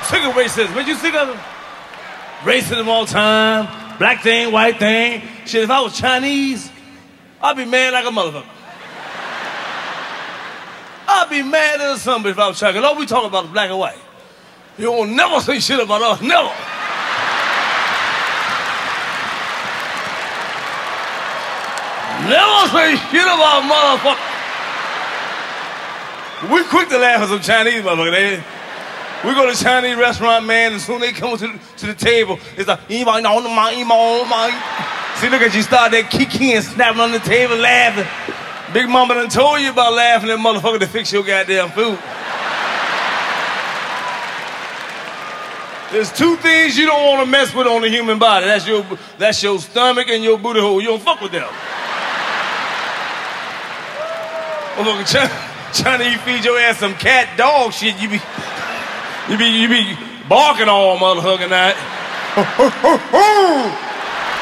Sick of racism. But you sick of them? Racism all the time. Black thing, white thing. Shit, if I was Chinese, I'd be mad like a motherfucker. I'd be mad as somebody if I was Chinese. All we talk about is black and white. You won't never say shit about us. Never. Never say shit about motherfuckers. We quick to laugh at some Chinese motherfuckers. We go to a Chinese restaurant, man, and soon they come to the table, it's like, see, look at you, start that kicking and snapping on the table, laughing. Big Mama done told you about laughing at motherfucker to fix your goddamn food. There's two things you don't want to mess with on the human body. That's your stomach and your booty hole. You don't fuck with them. Trying to feed your ass some cat dog shit, you be barking all motherfucking night.